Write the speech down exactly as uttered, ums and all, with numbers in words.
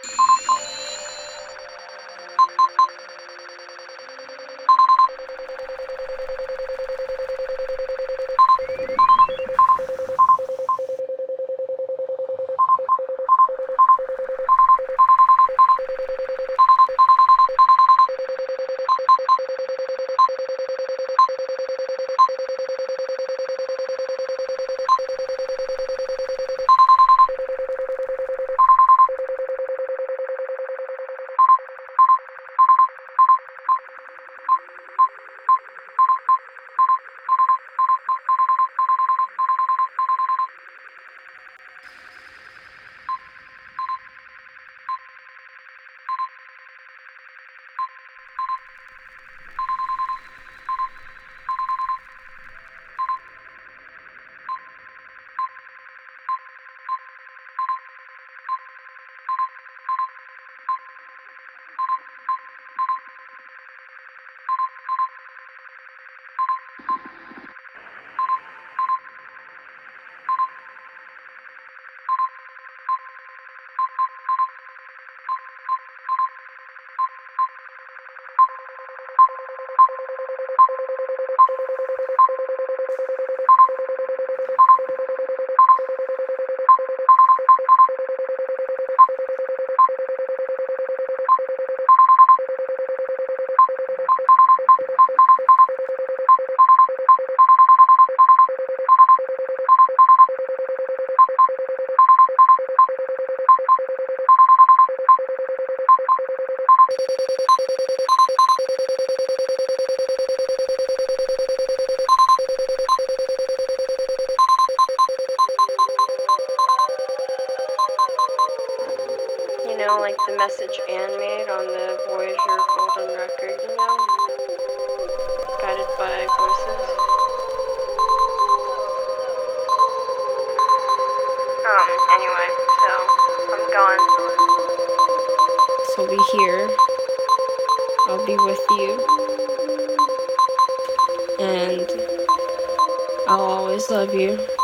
You know, like the message Anne made on the Voyager Golden Record, you know? Guided by voices. Um, anyway, so I'm gone. So be here. I'll be with you. And I'll always love you.